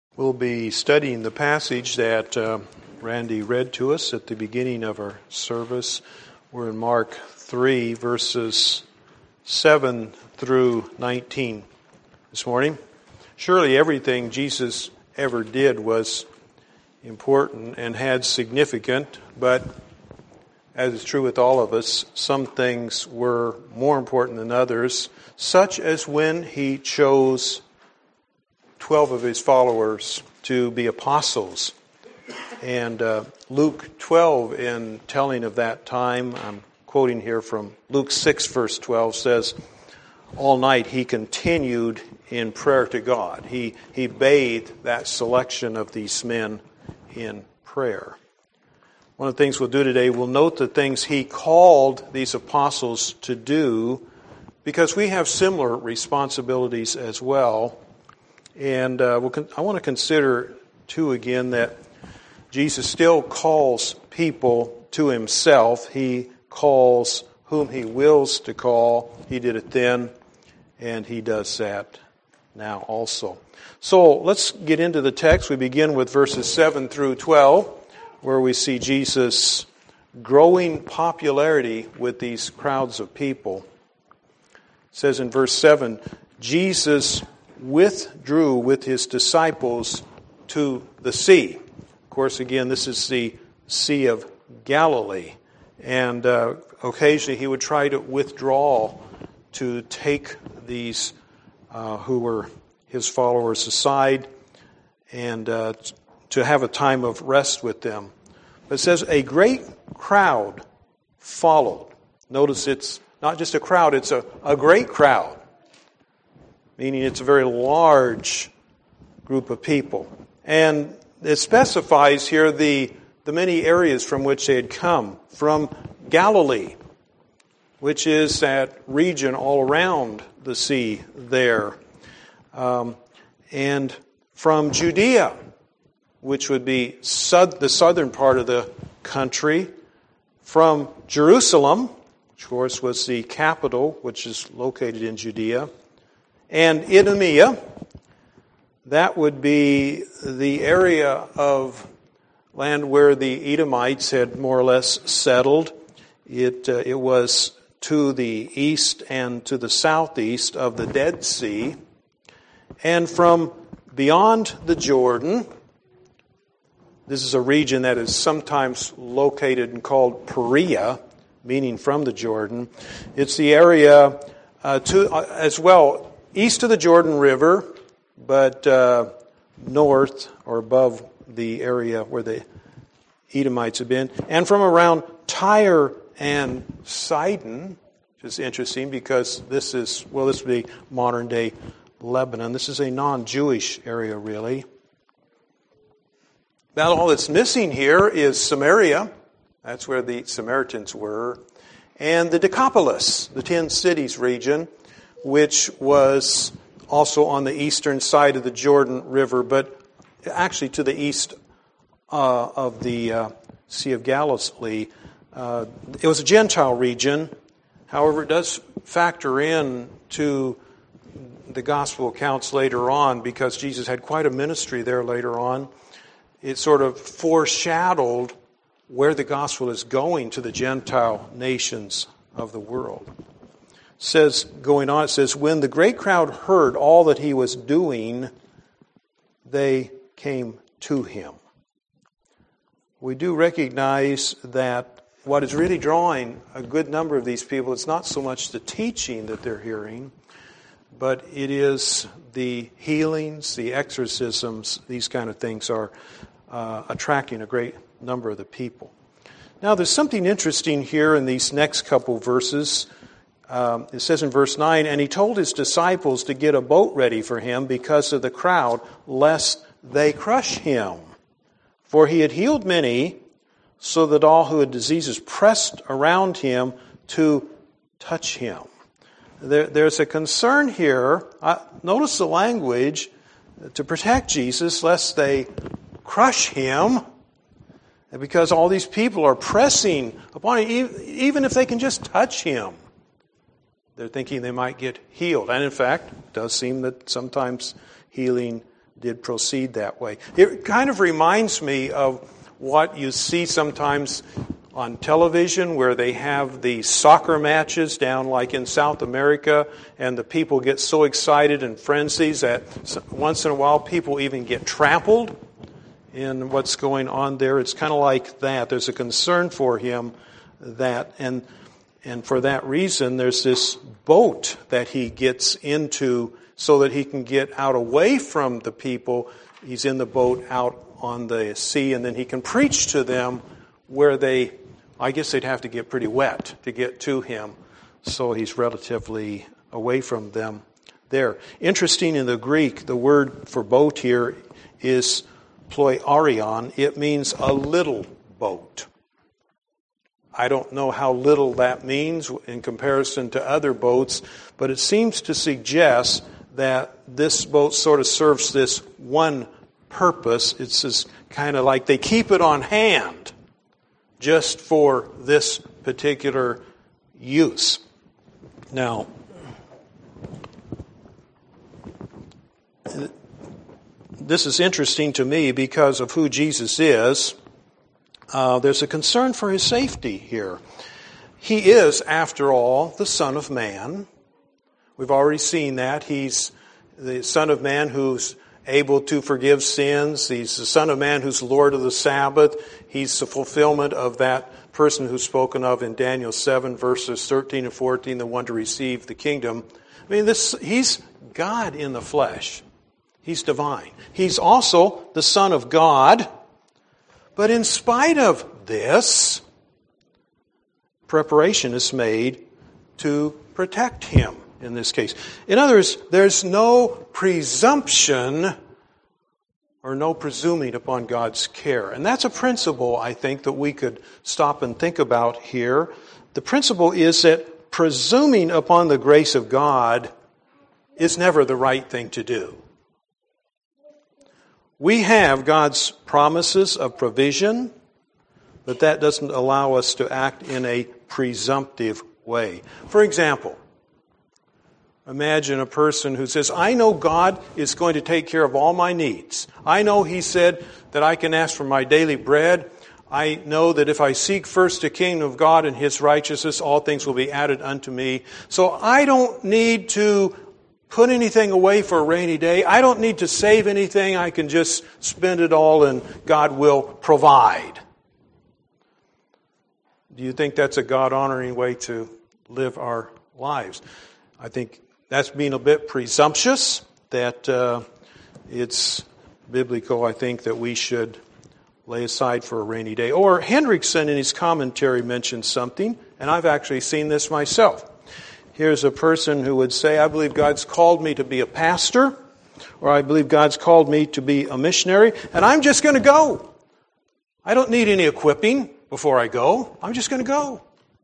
We'll be studying the passage that Randy read to us at the beginning of our service. We're in Mark 3, verses 7 through 19 this morning. Surely everything Jesus ever did was important and had significant, but as is true with all of us, some things were more important than others, such as when he chose 12 of his followers to be apostles. And Luke 12, in telling of that time, I'm quoting here from Luke 6, verse 12, says, all night he continued in prayer to God. He bathed that selection of these men in prayer. One of the things we'll do today, we'll note the things he called these apostles to do, because we have similar responsibilities as well. And I want to consider, too, again, that Jesus still calls people to himself. He calls whom he wills to call. He did it then, and he does that now also. So let's get into the text. We begin with verses 7 through 12, where we see Jesus' growing popularity with these crowds of people. It says in verse 7, Jesus withdrew with his disciples to the sea. Of course, again, this is the Sea of Galilee. And occasionally he would try to withdraw to take these who were his followers aside and to have a time of rest with them. But it says, a great crowd followed. Notice it's not just a crowd, it's a great crowd. Meaning it's a very large group of people. And it specifies here the many areas from which they had come. From Galilee, which is that region all around the sea there. And from Judea, which would be the southern part of the country. From Jerusalem, which of course was the capital, which is located in Judea. And Idumea, that would be the area of land where the Edomites had more or less settled. It was to the east and to the southeast of the Dead Sea. And from beyond the Jordan, this is a region that is sometimes located and called Perea, meaning from the Jordan. It's the area as well east of the Jordan River, but north or above the area where the Edomites have been. And from around Tyre and Sidon, which is interesting because this would be modern day Lebanon. This is a non-Jewish area, really. About all that's missing here is Samaria. That's where the Samaritans were. And the Decapolis, the 10 cities region, which was also on the eastern side of the Jordan River, but actually to the east of the Sea of Galilee. It was a Gentile region. However, it does factor in to the gospel accounts later on, because Jesus had quite a ministry there later on. It sort of foreshadowed where the gospel is going to the Gentile nations of the world. It says, when the great crowd heard all that he was doing, they came to him. We do recognize that what is really drawing a good number of these people, it's not so much the teaching that they're hearing, but it is the healings, the exorcisms, these kind of things are attracting a great number of the people. Now, there's something interesting here in these next couple verses. It says in verse 9, and he told his disciples to get a boat ready for him because of the crowd, lest they crush him. For he had healed many, so that all who had diseases pressed around him to touch him. There's a concern here. Notice the language, to protect Jesus, lest they crush him, because all these people are pressing upon him, even if they can just touch him. They're thinking they might get healed. And in fact, it does seem that sometimes healing did proceed that way. It kind of reminds me of what you see sometimes on television where they have the soccer matches down like in South America, and the people get so excited and frenzies that once in a while people even get trampled in what's going on there. It's kind of like that. There's a concern for him that, and for that reason there's this boat that he gets into so that he can get out away from the people. He's in the boat out on the sea, and then he can preach to them where I guess they'd have to get pretty wet to get to him, so he's relatively away from them there. Interesting, in the Greek, the word for boat here is ploiarion. It means a little boat. I don't know how little that means in comparison to other boats, but it seems to suggest that this boat sort of serves this one purpose. It's just kind of like they keep it on hand just for this particular use. Now, this is interesting to me because of who Jesus is. There's a concern for his safety here. He is, after all, the Son of Man. We've already seen that. He's the Son of Man who's able to forgive sins. He's the Son of Man who's Lord of the Sabbath. He's the fulfillment of that person who's spoken of in Daniel 7, verses 13 and 14, the one to receive the kingdom. I mean, he's God in the flesh. He's divine. He's also the Son of God. But in spite of this, preparation is made to protect him in this case. In other words, there's no presumption or no presuming upon God's care. And that's a principle, I think, that we could stop and think about here. The principle is that presuming upon the grace of God is never the right thing to do. We have God's promises of provision, but that doesn't allow us to act in a presumptive way. For example, imagine a person who says, I know God is going to take care of all my needs. I know He said that I can ask for my daily bread. I know that if I seek first the kingdom of God and His righteousness, all things will be added unto me. So I don't need to put anything away for a rainy day. I don't need to save anything. I can just spend it all and God will provide. Do you think that's a God-honoring way to live our lives? I think that's being a bit presumptuous, that it's biblical, I think, that we should lay aside for a rainy day. Or Hendrickson in his commentary mentions something, and I've actually seen this myself. Here's a person who would say, I believe God's called me to be a pastor, or I believe God's called me to be a missionary, and I'm just going to go. I don't need any equipping before I go. I'm just going to go.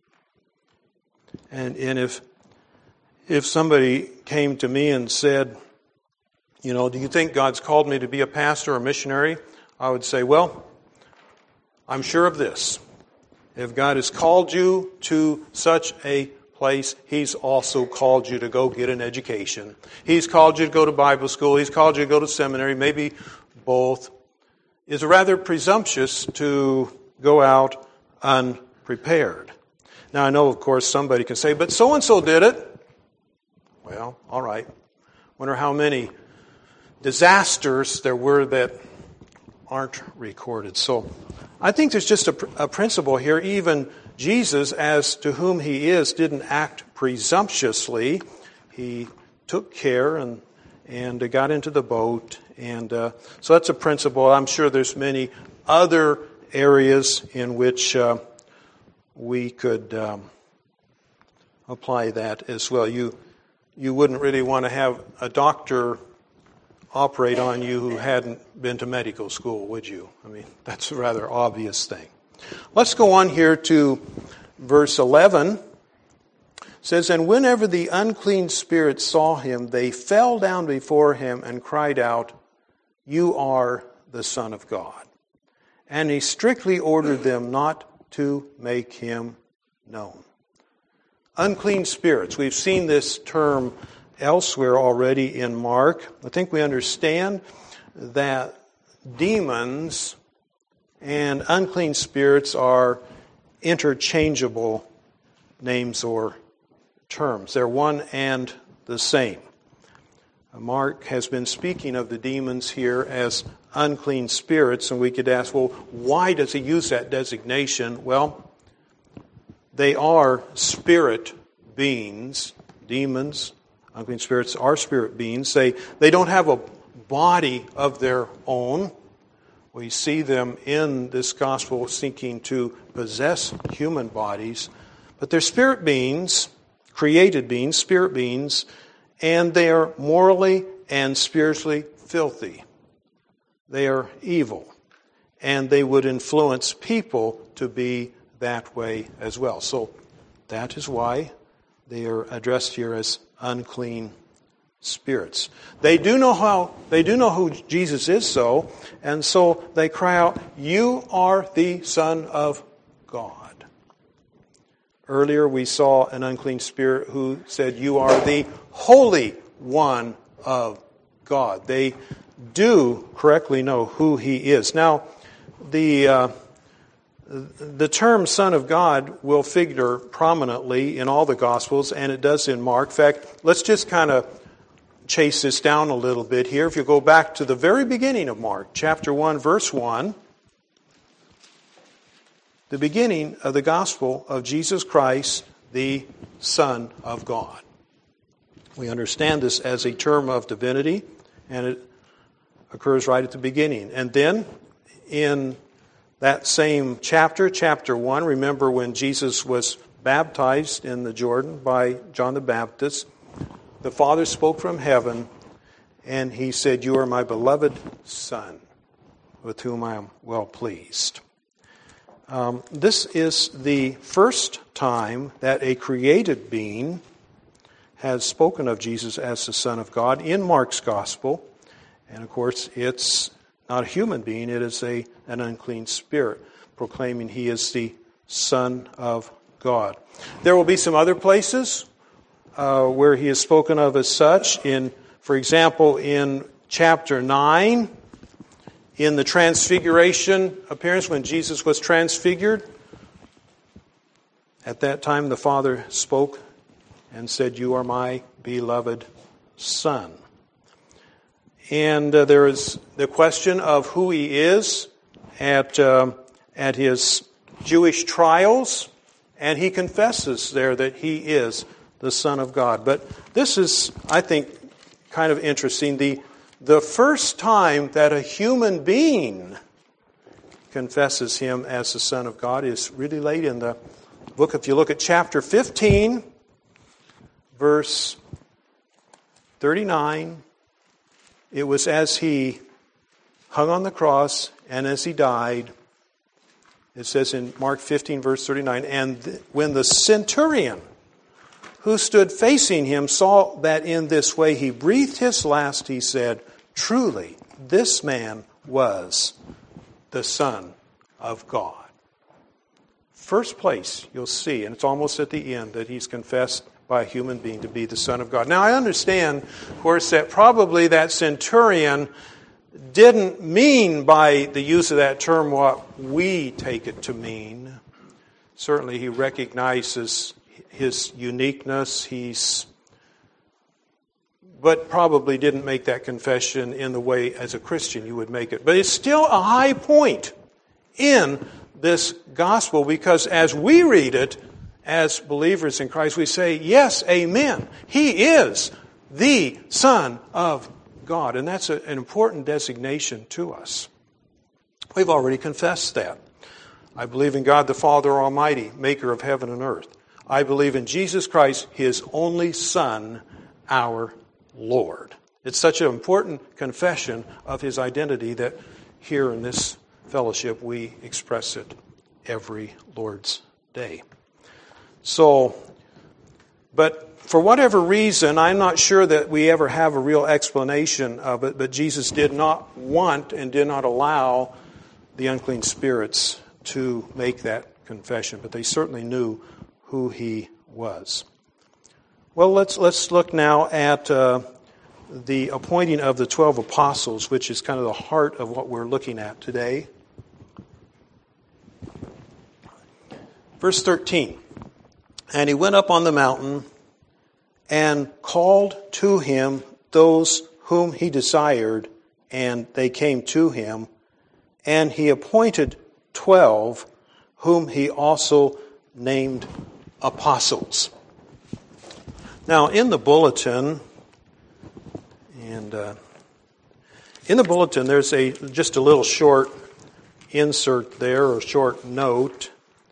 And if somebody came to me and said, do you think God's called me to be a pastor or a missionary? I would say, well, I'm sure of this. If God has called you to such a place, He's also called you to go get an education. He's called you to go to Bible school. He's called you to go to seminary, maybe both. It's rather presumptuous to go out unprepared. Now, I know, of course, somebody can say, but so-and-so did it. Well, all right. Wonder how many disasters there were that aren't recorded. So I think there's just a principle here. Even Jesus, as to whom He is, didn't act presumptuously. He took care and got into the boat. And so that's a principle. I'm sure there's many other areas in which we could apply that as well. You wouldn't really want to have a doctor operate on you who hadn't been to medical school, would you? I mean, that's a rather obvious thing. Let's go on here to verse 11. It says, and whenever the unclean spirits saw him, they fell down before him and cried out, you are the Son of God. And he strictly ordered them not to make him known. Unclean spirits. We've seen this term elsewhere already in Mark. I think we understand that demons and unclean spirits are interchangeable names or terms. They're one and the same. Mark has been speaking of the demons here as unclean spirits, and we could ask, well, why does he use that designation? Well, they are spirit beings. Demons, unclean spirits are spirit beings. They don't have a body of their own. We see them in this gospel seeking to possess human bodies. But they're spirit beings, created beings, spirit beings, and they are morally and spiritually filthy. They are evil, and they would influence people to be that way as well. So that is why they are addressed here as unclean spirits. They do know who Jesus is, and so they cry out, "You are the Son of God." Earlier we saw an unclean spirit who said, "You are the Holy One of God." They do correctly know who he is. Now, the term Son of God will figure prominently in all the Gospels, and it does in Mark. In fact, let's just kind of chase this down a little bit here. If you go back to the very beginning of Mark, chapter 1, verse 1, the beginning of the Gospel of Jesus Christ, the Son of God. We understand this as a term of divinity, and it occurs right at the beginning. And then in that same chapter, chapter 1, remember when Jesus was baptized in the Jordan by John the Baptist, the Father spoke from heaven, and he said, "You are my beloved Son, with whom I am well pleased." This is the first time that a created being has spoken of Jesus as the Son of God in Mark's Gospel. And of course, it's not a human being, it is an unclean spirit, proclaiming he is the Son of God. There will be some other places where he is spoken of as such. For example, in chapter 9, in the transfiguration appearance, when Jesus was transfigured, at that time the Father spoke and said, "You are my beloved Son." And there is the question of who he is at his Jewish trials, and he confesses there that he is the Son of God. But this is, I think, kind of interesting. The first time that a human being confesses him as the Son of God is really late in the book. If you look at chapter 15, verse 39, it was as he hung on the cross and as he died, it says in Mark 15, verse 39, "And when the centurion who stood facing him saw that in this way he breathed his last, he said, 'Truly, this man was the Son of God.'" First place you'll see, and it's almost at the end, that he's confessed by a human being to be the Son of God. Now, I understand, of course, that probably that centurion didn't mean by the use of that term what we take it to mean. Certainly, he recognizes his uniqueness, but probably didn't make that confession in the way as a Christian you would make it. But it's still a high point in this gospel, because as we read it, as believers in Christ, we say, yes, amen. He is the Son of God. And that's an important designation to us. We've already confessed that. I believe in God the Father Almighty, maker of heaven and earth. I believe in Jesus Christ, his only Son, our Lord. It's such an important confession of his identity that here in this fellowship we express it every Lord's Day. So, but for whatever reason, I'm not sure that we ever have a real explanation of it, but Jesus did not want and did not allow the unclean spirits to make that confession, but they certainly knew who he was. Well, let's look now at the appointing of the 12 apostles, which is kind of the heart of what we're looking at today. Verse 13, and he went up on the mountain and called to him those whom he desired, and they came to him. And he appointed 12, whom he also named apostles. Now, in the bulletin, there's just a little short insert there, or short note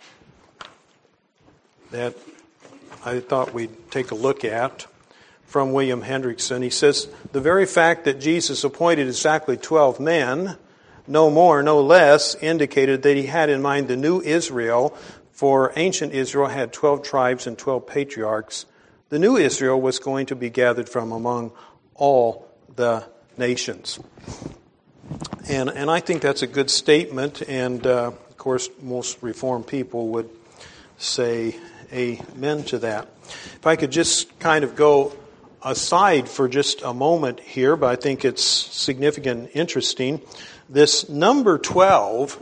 that I thought we'd take a look at from William Hendrickson. He says, the very fact that Jesus appointed exactly 12 men, no more, no less, indicated that he had in mind the new Israel, for ancient Israel had 12 tribes and 12 patriarchs. The new Israel was going to be gathered from among all the nations. And I think that's a good statement, and of course most Reformed people would say amen to that. If I could just kind of go aside for just a moment here, but I think it's significant and interesting. This number 12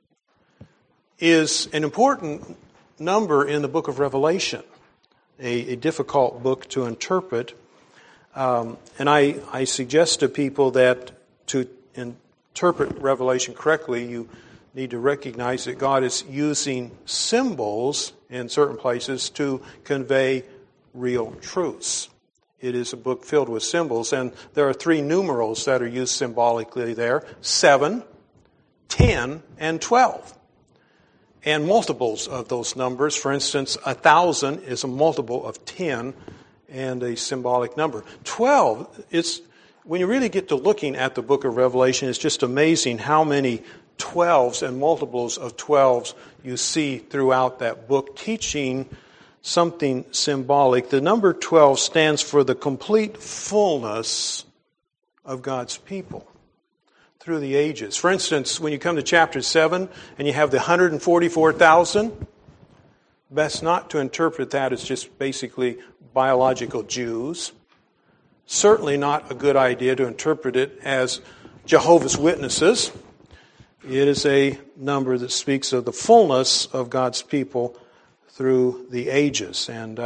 is an important number in the book of Revelation, a difficult book to interpret. And I suggest to people that to interpret Revelation correctly, you need to recognize that God is using symbols in certain places to convey real truths. It is a book filled with symbols, and there are 3 numerals that are used symbolically there: 7, 10, and 12. And multiples of those numbers. For instance, 1,000 is a multiple of 10 and a symbolic number. 12, when you really get to looking at the book of Revelation, it's just amazing how many 12s and multiples of 12s you see throughout that book, teaching something symbolic. The number 12 stands for the complete fullness of God's people through the ages. For instance, when you come to chapter 7 and you have the 144,000, best not to interpret that as just basically biological Jews. Certainly not a good idea to interpret it as Jehovah's Witnesses. It is a number that speaks of the fullness of God's people through the ages. And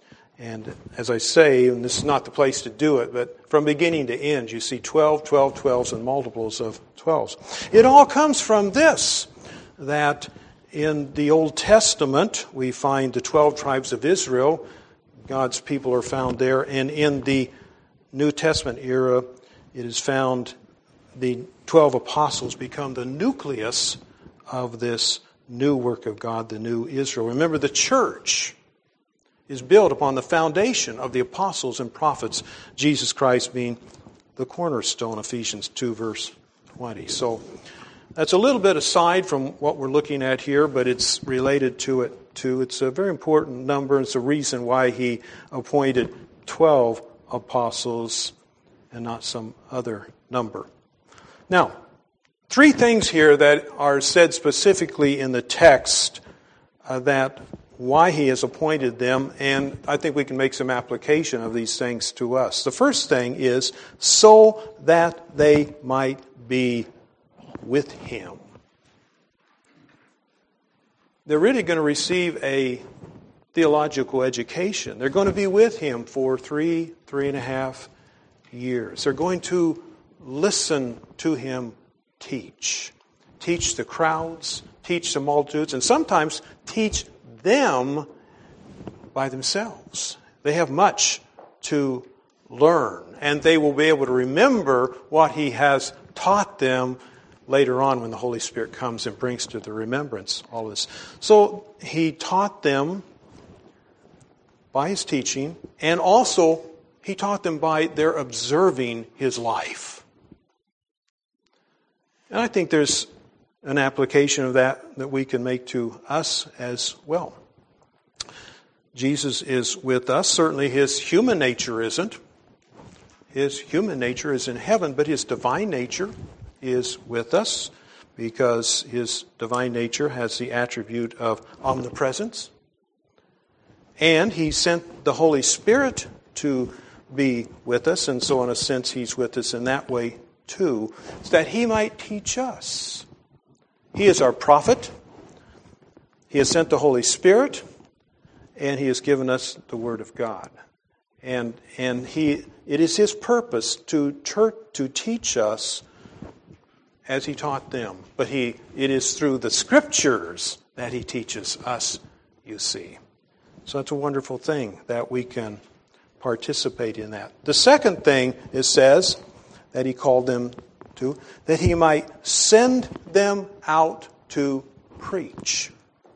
as I say, and this is not the place to do it, but from beginning to end, you see 12, 12, 12s, and multiples of 12s. It all comes from this, that in the Old Testament, we find the 12 tribes of Israel. God's people are found there. And in the New Testament era, it is found the 12 apostles become the nucleus of this new work of God, the new Israel. Remember, the church is built upon the foundation of the apostles and prophets, Jesus Christ being the cornerstone, Ephesians 2, verse 20. So that's a little bit aside from what we're looking at here, but it's related to it too. It's a very important number. It's a reason why he appointed 12 apostles and not some other number. Now, 3 things here that are said specifically in the text that why he has appointed them, and I think we can make some application of these things to us. The first thing is, so that they might be with him. They're really going to receive a theological education. They're going to be with him for 3.5 years. They're going to listen to him teach. Teach the crowds, teach the multitudes, and sometimes teach them by themselves. They have much to learn, and they will be able to remember what he has taught them later on when the Holy Spirit comes and brings to the remembrance all this. So he taught them by his teaching, and also he taught them by their observing his life. And I think there's an application of that we can make to us as well. Jesus is with us. Certainly his human nature isn't. His human nature is in heaven, but his divine nature is with us because his divine nature has the attribute of omnipresence. And he sent the Holy Spirit to be with us, and so in a sense He's with us in that way too, is that He might teach us. He is our prophet. He has sent the Holy Spirit, and He has given us the Word of God. And it is His purpose to teach us as He taught them. But it is through the Scriptures that He teaches us, you see. So it's a wonderful thing that we can participate in that. The second thing it says that He called them to, that He might send them out to preach.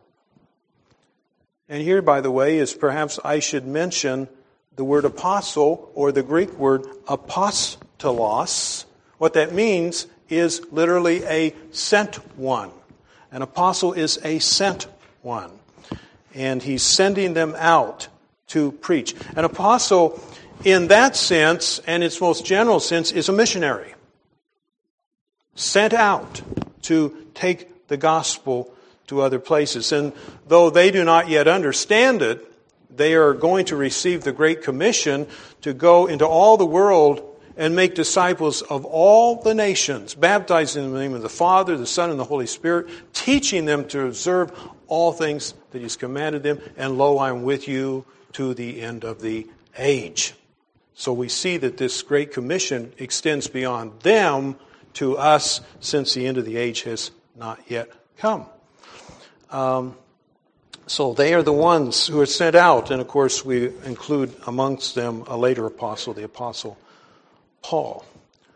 And here, by the way, is perhaps I should mention the word apostle, or the Greek word apostolos. What that means is literally a sent one. An apostle is a sent one. And he's sending them out to preach. An apostle, in that sense, and its most general sense, is a missionary. Sent out to take the gospel to other places. And though they do not yet understand it, they are going to receive the Great Commission to go into all the world and make disciples of all the nations, baptizing in the name of the Father, the Son, and the Holy Spirit, teaching them to observe all things that He's commanded them, and lo, I am with you to the end of the age. So we see that this Great Commission extends beyond them to us, since the end of the age has not yet come. So they are the ones who are sent out, and of course we include amongst them a later apostle, the Apostle Paul.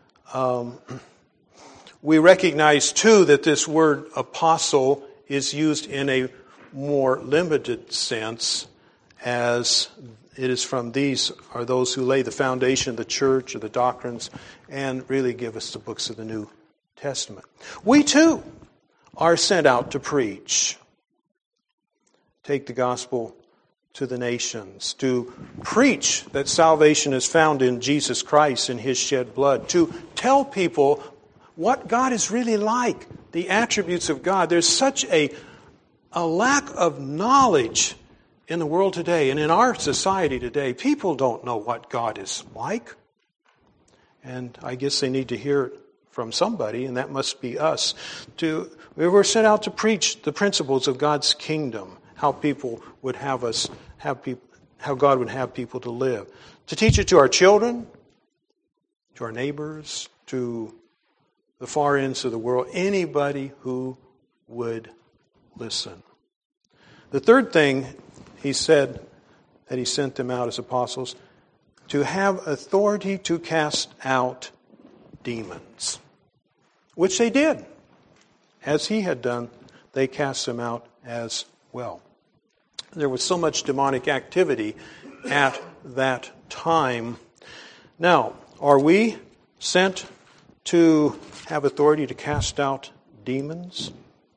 We recognize too that this word apostle is used in a more limited sense, as it is from these are those who lay the foundation of the church or the doctrines and really give us the books of the New Testament. We too are sent out to preach. Take the gospel to the nations, to preach that salvation is found in Jesus Christ and His shed blood, to tell people what God is really like, the attributes of God. There's such a lack of knowledge in the world today and in our society today. People don't know what God is like. And I guess they need to hear it from somebody, and that must be us. We were sent out to preach the principles of God's kingdom, how people would have us, how God would have people to live. To teach it to our children, to our neighbors, to the far ends of the world, anybody who would listen. The third thing He said that He sent them out as apostles, to have authority to cast out demons, which they did. As He had done, they cast them out as well. There was so much demonic activity at that time. Now, are we sent to have authority to cast out demons?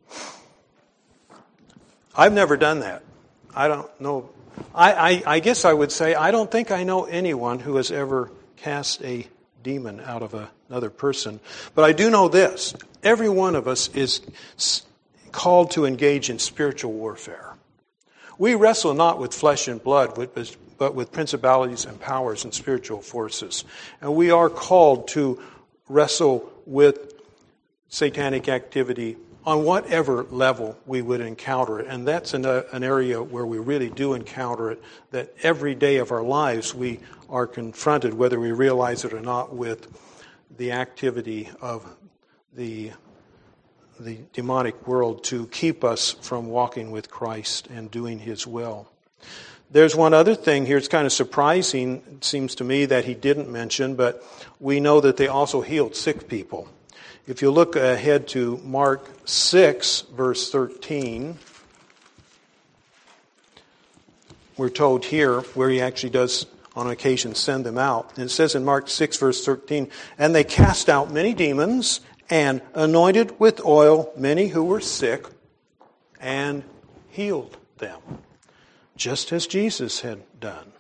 I've never done that. I don't know. I guess I would say I don't think I know anyone who has ever cast a demon out of another person. But I do know this. Every one of us is called to engage in spiritual warfare. We wrestle not with flesh and blood, but with principalities and powers and spiritual forces. And we are called to wrestle with satanic activity on whatever level we would encounter it. And that's an area where we really do encounter it, that every day of our lives we are confronted, whether we realize it or not, with the activity of the demonic world to keep us from walking with Christ and doing His will. There's one other thing here. It's kind of surprising, it seems to me, that He didn't mention, but we know that they also healed sick people. If you look ahead to Mark 6, verse 13, we're told here where He actually does on occasion send them out. And it says in Mark 6, verse 13, "And they cast out many demons and anointed with oil many who were sick and healed them," just as Jesus had done.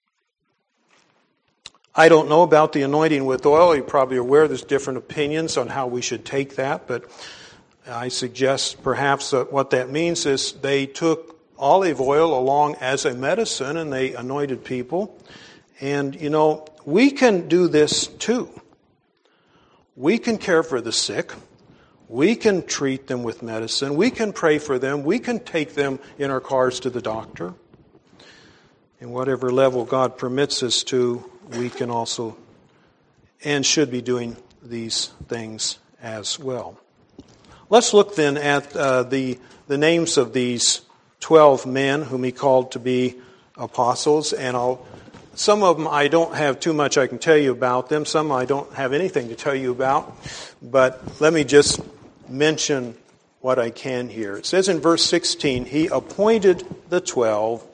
I don't know about the anointing with oil. You're probably aware there's different opinions on how we should take that, but I suggest perhaps that what that means is they took olive oil along as a medicine and they anointed people. And, we can do this too. We can care for the sick. We can treat them with medicine. We can pray for them. We can take them in our cars to the doctor. In whatever level God permits us to, we can also and should be doing these things as well. Let's look then at the names of these 12 men whom he called to be apostles, and some of them I don't have too much I can tell you about them. Some I don't have anything to tell you about, but let me just mention what I can here. It says in verse 16, he appointed the 12,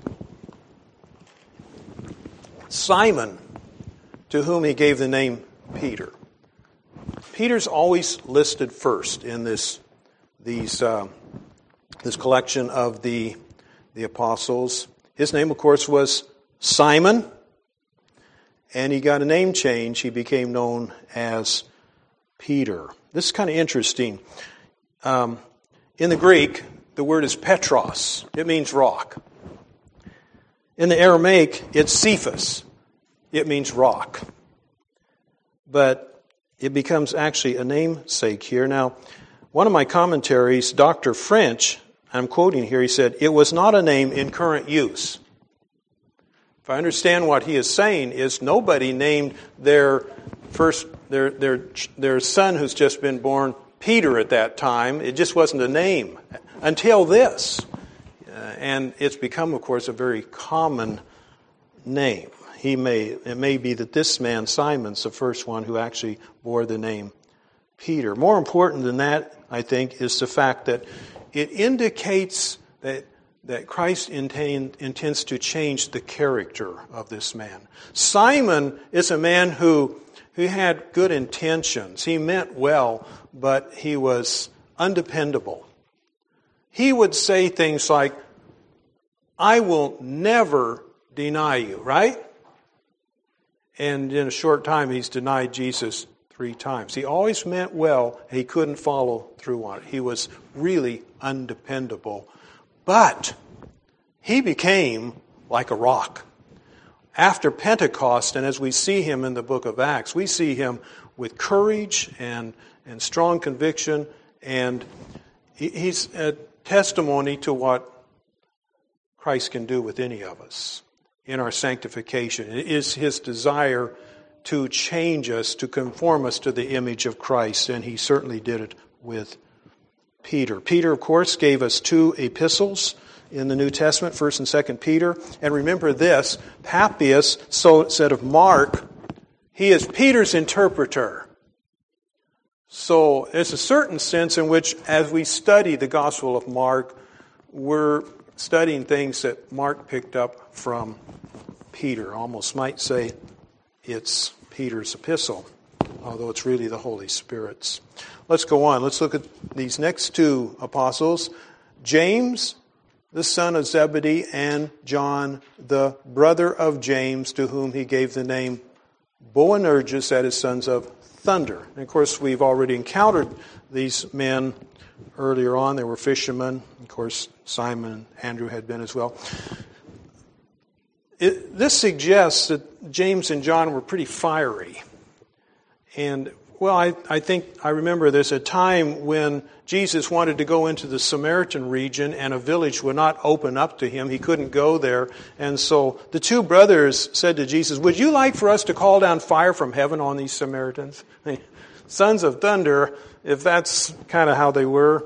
Simon, to whom he gave the name Peter. Peter's always listed first in this collection of the apostles. His name, of course, was Simon, and he got a name change. He became known as Peter. This is kind of interesting. In the Greek, the word is Petros. It means rock. In the Aramaic, it's Cephas. It means rock. But it becomes actually a namesake here. Now, one of my commentaries, Dr. French, I'm quoting here, he said, it was not a name in current use. If I understand what he is saying is nobody named their son who's just been born Peter at that time. It just wasn't a name until this. And it's become, of course, a very common name. It may be that this man, Simon's the first one who actually bore the name Peter. More important than that, I think, is the fact that it indicates that Christ intends to change the character of this man. Simon is a man who had good intentions. He meant well, but he was undependable. He would say things like, I will never deny you, right? And in a short time, he's denied Jesus 3 times. He always meant well, and he couldn't follow through on it. He was really undependable. But he became like a rock. After Pentecost, and as we see him in the book of Acts, we see him with courage and strong conviction, and he's a testimony to what Christ can do with any of us in our sanctification. It is his desire to change us, to conform us to the image of Christ, and he certainly did it with Peter. Peter, of course, gave us 2 epistles in the New Testament, 1st and 2nd Peter. And remember this, Papias, so said of Mark, he is Peter's interpreter. So there's a certain sense in which, as we study the Gospel of Mark, we're studying things that Mark picked up from Peter. Almost might say it's Peter's epistle, although it's really the Holy Spirit's. Let's go on. Let's look at these next 2 apostles. James, the son of Zebedee, and John, the brother of James, to whom he gave the name Boanerges, that is, sons of thunder. And of course, we've already encountered these men earlier on. They were fishermen. Of course, Simon and Andrew had been as well. This suggests that James and John were pretty fiery. And, well, I think I remember there's a time when Jesus wanted to go into the Samaritan region and a village would not open up to him. He couldn't go there. And so the 2 brothers said to Jesus, would you like for us to call down fire from heaven on these Samaritans? Sons of thunder, if that's kind of how they were,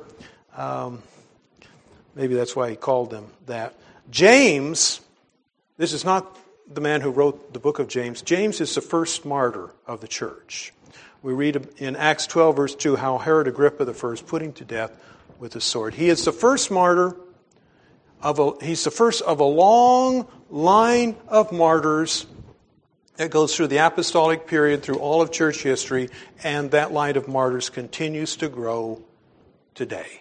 maybe that's why he called them that. James, this is not the man who wrote the book of James. James is the first martyr of the church. We read in Acts 12, verse 2, how Herod Agrippa I put him to death with a sword. He is the first martyr. He's the first of a long line of martyrs that goes through the apostolic period, through all of church history, and that line of martyrs continues to grow today.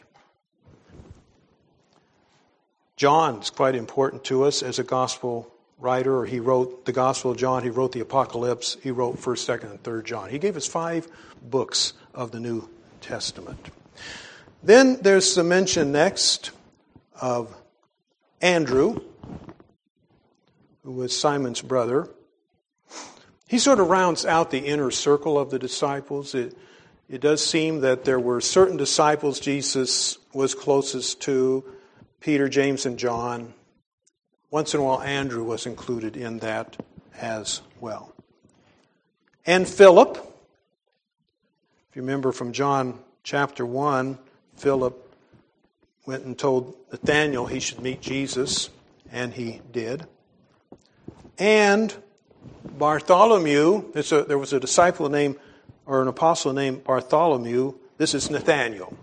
John is quite important to us as a gospel writer, or he wrote the Gospel of John, he wrote the Apocalypse, he wrote 1st, 2nd, and 3rd John. He gave us 5 books of the New Testament. Then there's the mention next of Andrew, who was Simon's brother. he sort of rounds out the inner circle of the disciples. It does seem that there were certain disciples Jesus was closest to, Peter, James, and John. Once in a while, Andrew was included in that as well. And Philip, if you remember from John chapter 1, Philip went and told Nathanael he should meet Jesus, and he did. And Bartholomew, there was a disciple named, or an apostle named Bartholomew. This is Nathanael.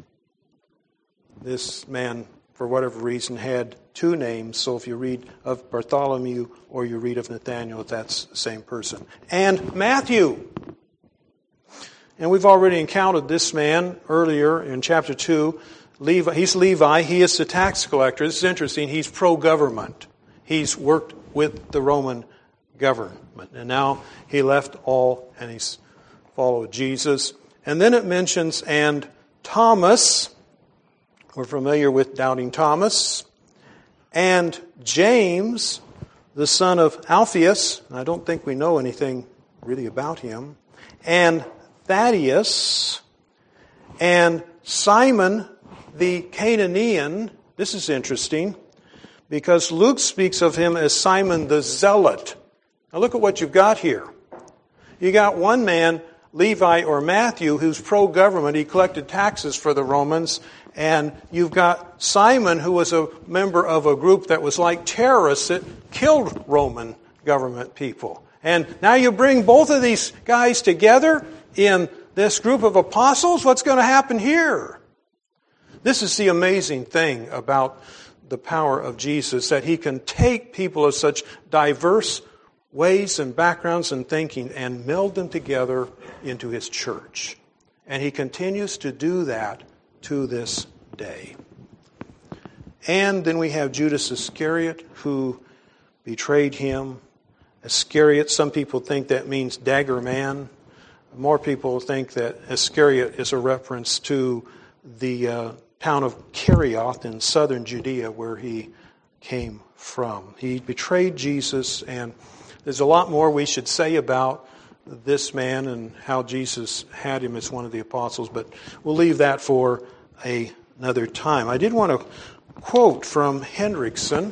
This man, for whatever reason, had two names. So if you read of Bartholomew or you read of Nathanael, that's the same person. And Matthew. And we've already encountered this man earlier in chapter 2. He's Levi. He is the tax collector. This is interesting. He's pro-government. He's worked with the Roman government. And now he left all and he's followed Jesus. And then it mentions, and Thomas. We're familiar with doubting Thomas. And James, the son of Alphaeus. I don't think we know anything really about him. And Thaddeus. And Simon the Canaanian. This is interesting because Luke speaks of him as Simon the Zealot. Now look at what you've got here. You got one man, Levi or Matthew, who's pro-government. He collected taxes for the Romans. And you've got Simon, who was a member of a group that was like terrorists that killed Roman government people. And now you bring both of these guys together in this group of apostles. What's going to happen here? This is the amazing thing about the power of Jesus, that he can take people of such diverse ways and backgrounds and thinking and meld them together into his church. And he continues to do that to this day. And then we have Judas Iscariot, who betrayed him. Iscariot, some people think that means dagger man. More people think that Iscariot is a reference to the town of Kerioth in southern Judea, where he came from. He betrayed Jesus, and there's a lot more we should say about this man and how Jesus had him as one of the apostles, but we'll leave that for another time. I did want to quote from Hendrickson.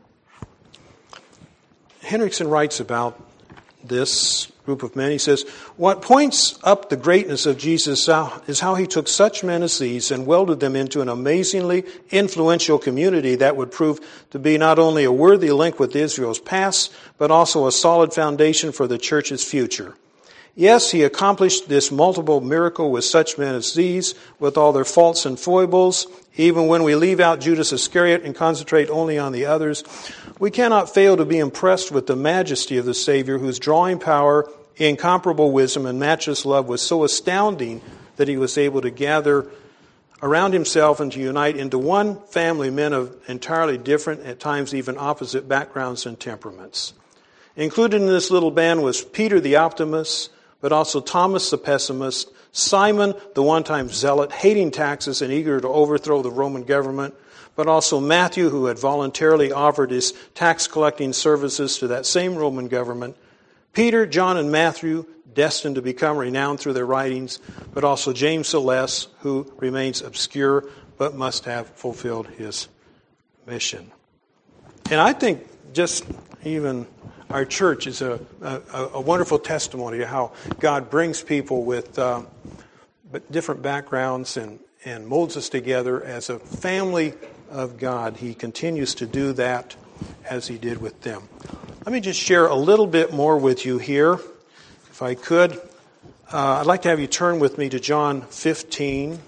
Hendrickson writes about this group of men. He says, "What points up the greatness of Jesus is how he took such men as these and welded them into an amazingly influential community that would prove to be not only a worthy link with Israel's past, but also a solid foundation for the church's future. Yes, he accomplished this multiple miracle with such men as these, with all their faults and foibles. Even when we leave out Judas Iscariot and concentrate only on the others, we cannot fail to be impressed with the majesty of the Savior, whose drawing power, incomparable wisdom, and matchless love was so astounding that he was able to gather around himself and to unite into one family men of entirely different, at times even opposite backgrounds and temperaments. Included in this little band was Peter the optimist, but also Thomas the pessimist, Simon the one-time zealot, hating taxes and eager to overthrow the Roman government, but also Matthew, who had voluntarily offered his tax-collecting services to that same Roman government, Peter, John, and Matthew, destined to become renowned through their writings, but also James the Less, who remains obscure but must have fulfilled his mission." And I think just even our church is a wonderful testimony to how God brings people with different backgrounds and molds us together as a family of God. He continues to do that as he did with them. Let me just share a little bit more with you here, if I could. I'd like to have you turn with me to John 15.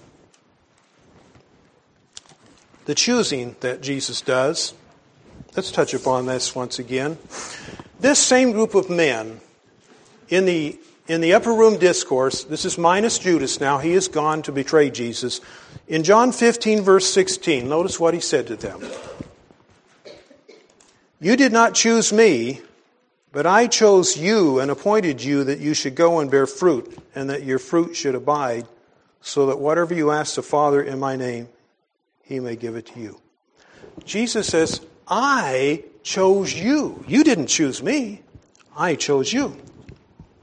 The choosing that Jesus does. Let's touch upon this once again. This same group of men in the upper room discourse, this is minus Judas now, he is gone to betray Jesus. In John 15 verse 16, notice what he said to them. "You did not choose me, but I chose you and appointed you that you should go and bear fruit, and that your fruit should abide, so that whatever you ask the Father in my name, he may give it to you." Jesus says, I chose you. You didn't choose me. I chose you.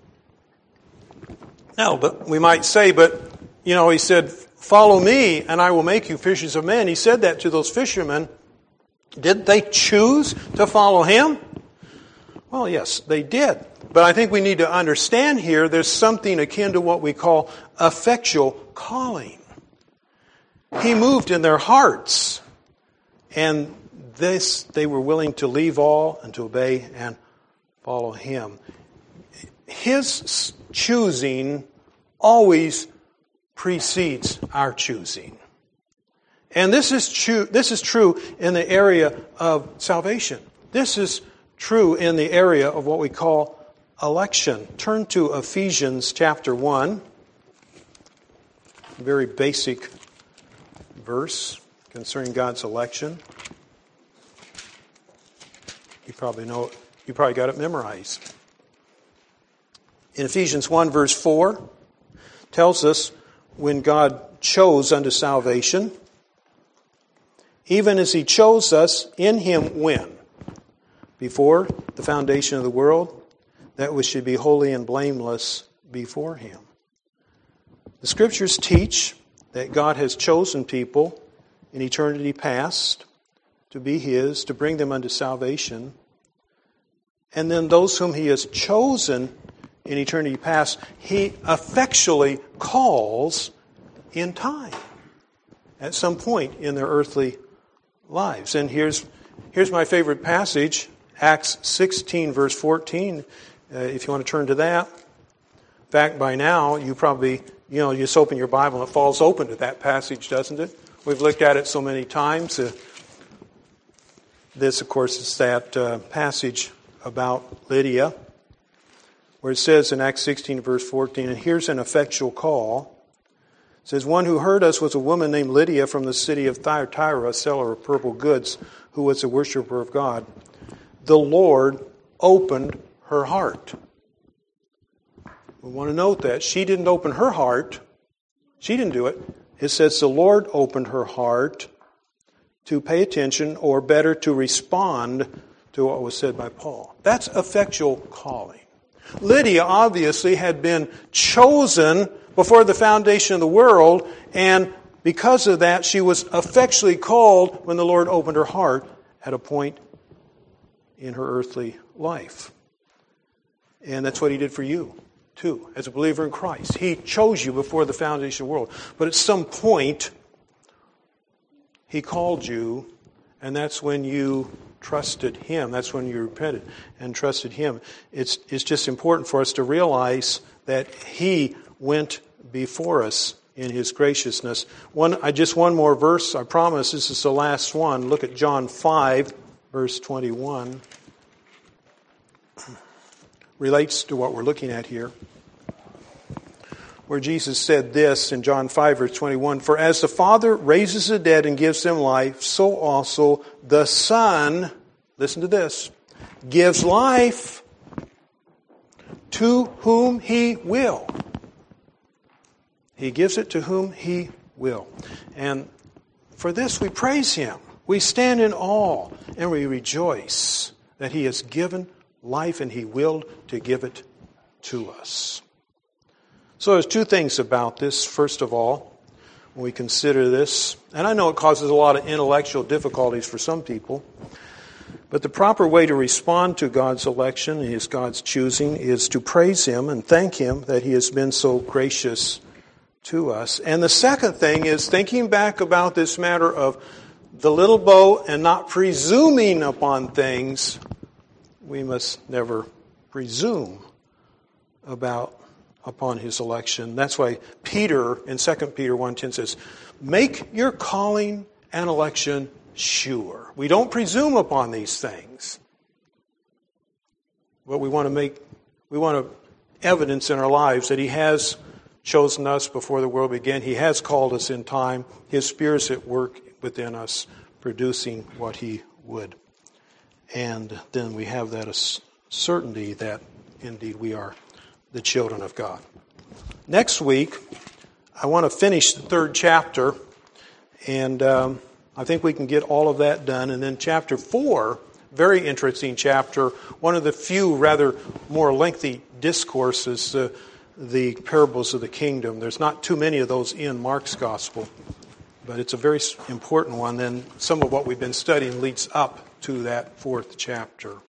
Now, but we might say, he said, follow me and I will make you fishers of men. He said that to those fishermen. Did they choose to follow him? Well, yes, they did. But I think we need to understand here there's something akin to what we call effectual calling. He moved in their hearts, and they were willing to leave all and to obey and follow him. His choosing always precedes our choosing. And this is true in the area of salvation. This is true in the area of what we call election. Turn to Ephesians chapter 1. A very basic verse concerning God's election. You probably got it memorized. In Ephesians 1 verse 4 tells us when God chose unto salvation, even as he chose us in him when? Before the foundation of the world, that we should be holy and blameless before him. The Scriptures teach that God has chosen people in eternity past to be his, to bring them unto salvation. And then those whom he has chosen in eternity past, he effectually calls in time at some point in their earthly lives. And here's my favorite passage, Acts 16 verse 14, if you want to turn to that. In fact, by now, you probably, you just open your Bible and it falls open to that passage, doesn't it? We've looked at it so many times. This, of course, is that passage about Lydia, where it says in Acts 16 verse 14, and here's an effectual call. It says, one who heard us was a woman named Lydia from the city of Thyatira, a seller of purple goods, who was a worshiper of God. The Lord opened her heart. We want to note that. She didn't open her heart. She didn't do it. It says the Lord opened her heart to pay attention, or better, to respond to what was said by Paul. That's effectual calling. Lydia obviously had been chosen before the foundation of the world, and because of that, she was effectually called when the Lord opened her heart at a point in her earthly life. And that's what he did for you, too, as a believer in Christ. He chose you before the foundation of the world. But at some point, he called you, and that's when you trusted him. That's when you repented and trusted him. It's just important for us to realize that he went before us in his graciousness. Just one more verse, I promise. This is the last one. Look at John 5, verse 21. Relates to what we're looking at here. Where Jesus said this in John 5, verse 21, for as the Father raises the dead and gives them life, so also the Son, listen to this, gives life to whom he will. He gives it to whom he will. And for this we praise him. We stand in awe and we rejoice that he has given life and he willed to give it to us. So there's two things about this. First of all, when we consider this, and I know it causes a lot of intellectual difficulties for some people, but the proper way to respond to God's election and God's choosing is to praise him and thank him that he has been so gracious to us. And the second thing is thinking back about this matter of the little boat and not presuming upon things. We must never presume upon his election. That's why Peter in 2 Peter 1:10 says, make your calling and election sure. We don't presume upon these things. But we want to evidence in our lives that he has chosen us before the world began. He has called us in time. His Spirit's at work within us, producing what he would. And then we have that certainty that indeed we are the children of God. Next week, I want to finish the third chapter, and I think we can get all of that done. And then chapter 4, very interesting chapter, one of the few rather more lengthy discourses. the parables of the kingdom. There's not too many of those in Mark's gospel, but it's a very important one. And some of what we've been studying leads up to that 4th chapter.